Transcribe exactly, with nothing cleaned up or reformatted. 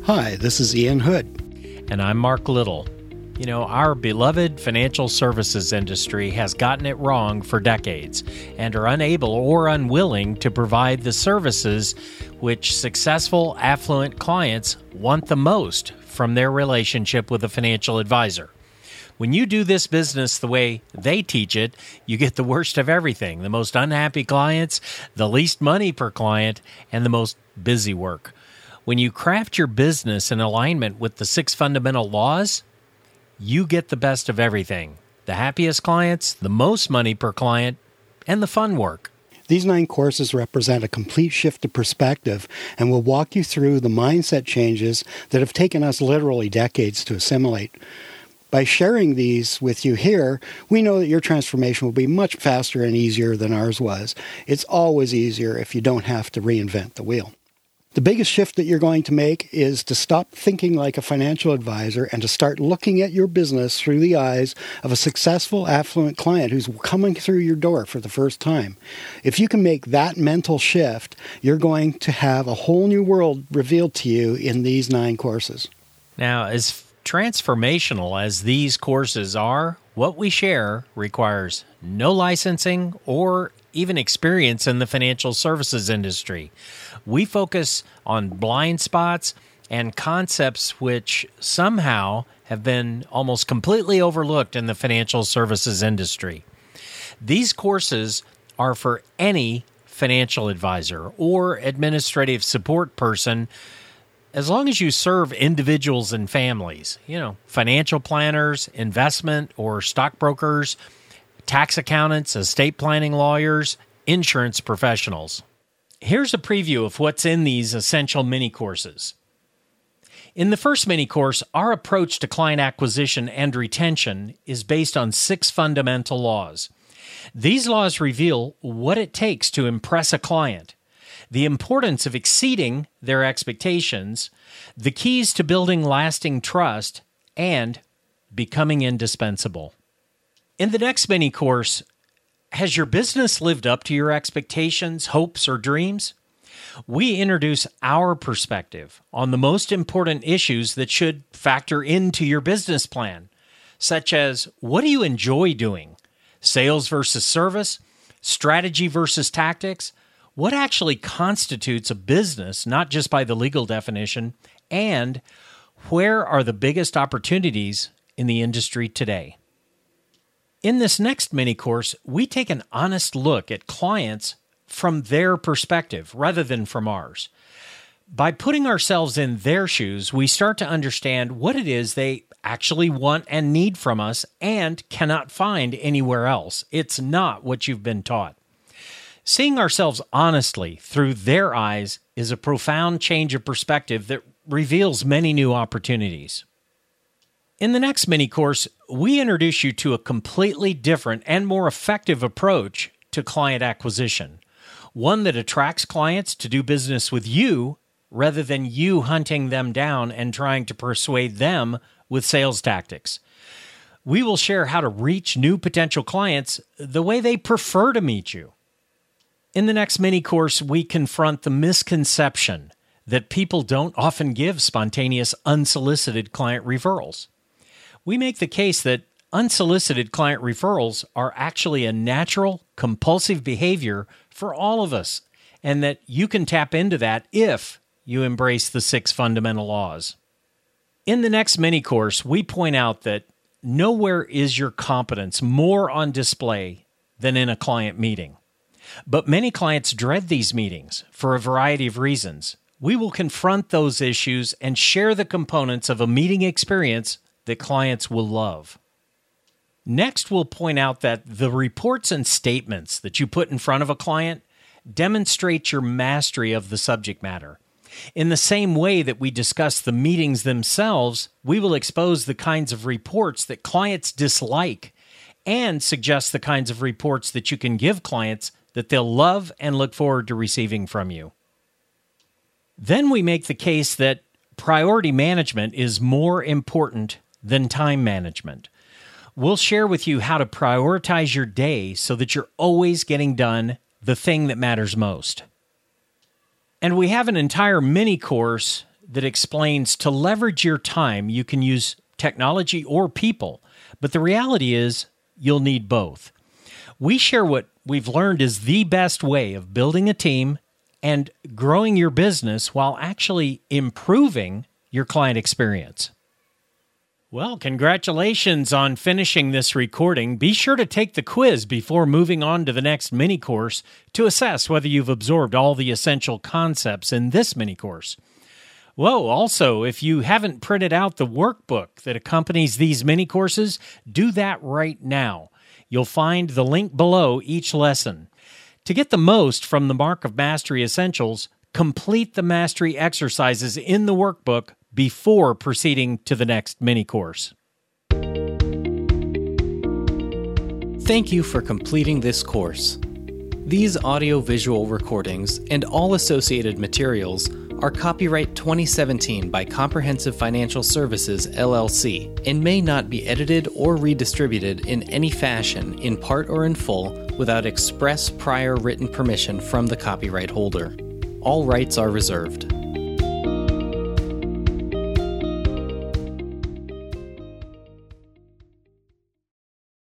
Hi, this is Ian Hood. And I'm Mark Little. You know, our beloved financial services industry has gotten it wrong for decades and are unable or unwilling to provide the services which successful, affluent clients want the most from their relationship with a financial advisor. When you do this business the way they teach it, you get the worst of everything: the most unhappy clients, the least money per client, and the most busy work. When you craft your business in alignment with the six fundamental laws, you get the best of everything: the happiest clients, the most money per client, and the fun work. These nine courses represent a complete shift of perspective and will walk you through the mindset changes that have taken us literally decades to assimilate. By sharing these with you here, we know that your transformation will be much faster and easier than ours was. It's always easier if you don't have to reinvent the wheel. The biggest shift that you're going to make is to stop thinking like a financial advisor and to start looking at your business through the eyes of a successful, affluent client who's coming through your door for the first time. If you can make that mental shift, you're going to have a whole new world revealed to you in these nine courses. Now, as transformational as these courses are, what we share requires no licensing or even experience in the financial services industry. We focus on blind spots and concepts which somehow have been almost completely overlooked in the financial services industry. These courses are for any financial advisor or administrative support person, as long as you serve individuals and families, you know, financial planners, investment or stockbrokers, tax accountants, estate planning lawyers, insurance professionals. Here's a preview of what's in these essential mini courses. In the first mini course, our approach to client acquisition and retention is based on six fundamental laws. These laws reveal what it takes to impress a client, the importance of exceeding their expectations, the keys to building lasting trust, and becoming indispensable. In the next mini course, has your business lived up to your expectations, hopes, or dreams? We introduce our perspective on the most important issues that should factor into your business plan, such as what do you enjoy doing? Sales versus service? Strategy versus tactics? What actually constitutes a business, not just by the legal definition? And where are the biggest opportunities in the industry today? In this next mini course, we take an honest look at clients from their perspective rather than from ours. By putting ourselves in their shoes, we start to understand what it is they actually want and need from us and cannot find anywhere else. It's not what you've been taught. Seeing ourselves honestly through their eyes is a profound change of perspective that reveals many new opportunities. In the next mini course, we introduce you to a completely different and more effective approach to client acquisition, one that attracts clients to do business with you rather than you hunting them down and trying to persuade them with sales tactics. We will share how to reach new potential clients the way they prefer to meet you. In the next mini course, we confront the misconception that people don't often give spontaneous, unsolicited client referrals. We make the case that unsolicited client referrals are actually a natural, compulsive behavior for all of us, and that you can tap into that if you embrace the six fundamental laws. In the next mini course, we point out that nowhere is your competence more on display than in a client meeting. But many clients dread these meetings for a variety of reasons. We will confront those issues and share the components of a meeting experience that clients will love. Next, we'll point out that the reports and statements that you put in front of a client demonstrate your mastery of the subject matter. In the same way that we discuss the meetings themselves, we will expose the kinds of reports that clients dislike and suggest the kinds of reports that you can give clients that they'll love and look forward to receiving from you. Then we make the case that priority management is more important than time management. We'll share with you how to prioritize your day so that you're always getting done the thing that matters most. And we have an entire mini course that explains to leverage your time, you can use technology or people, but the reality is you'll need both. We share what we've learned is the best way of building a team and growing your business while actually improving your client experience. Well, congratulations on finishing this recording. Be sure to take the quiz before moving on to the next mini course to assess whether you've absorbed all the essential concepts in this mini course. Whoa, also, if you haven't printed out the workbook that accompanies these mini courses, do that right now. You'll find the link below each lesson. To get the most from the Mark of Mastery Essentials, complete the mastery exercises in the workbook before proceeding to the next mini course. Thank you for completing this course. These audio-visual recordings and all associated materials are copyright twenty seventeen by Comprehensive Financial Services, L L C, and may not be edited or redistributed in any fashion, in part or in full, without express prior written permission from the copyright holder. All rights are reserved.